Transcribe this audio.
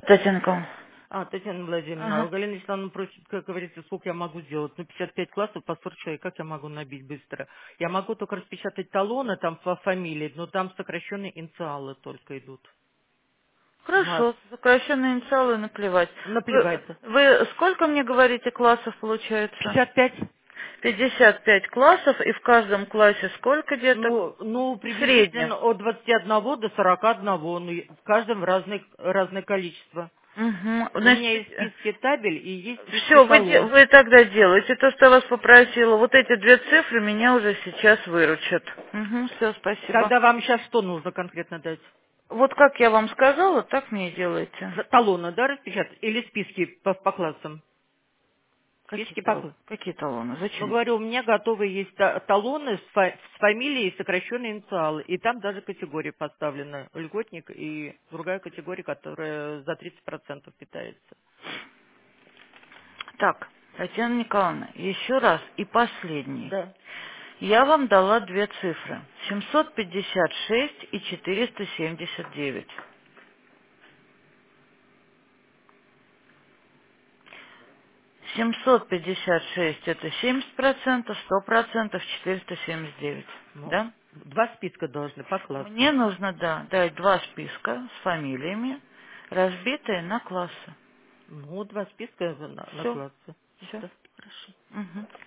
Татьяна Николаевна. Татьяна Владимировна, Ага. Галина Вячеславовна просит, как говорится, сколько я могу сделать. Ну, 55 классов по 40 человек, как я могу набить быстро? Я могу только распечатать талоны там по фамилии, но там сокращенные инициалы только идут. Хорошо, сокращенные инициалы наплевать. Вы, Наплевать. вы сколько мне говорите классов получается? 55? 55 классов, и в каждом классе сколько деток? Ну, В среднем. приблизительно от 21 до 41, ну, в каждом разное количество. Угу. У меня есть Значит, списки табель и есть списки все, талон. вы тогда делаете то, что я вас попросила. Вот эти две цифры меня уже сейчас выручат. Угу, все, спасибо. Тогда вам сейчас что нужно конкретно дать? Вот как я вам сказала, так мне и делайте. Талоны, да, распечатать? Или списки по классам? Списки по классам. Какие талоны? Ну, Зачем? говорю, у меня готовы есть талоны с фамилией и сокращенные инициалы. И там даже категория поставлена. Льготник и другая категория, которая за 30% питается. Так, Татьяна Николаевна, еще раз и последний. Да. Я вам дала две цифры. 756 и 479. 756 это 70%, 100%, 479. Ну, Да? два списка должны по Мне классам. нужно, да, дать два списка с фамилиями, разбитые на классы. Ну, два списка на Все, классы. все. Да, хорошо. Угу.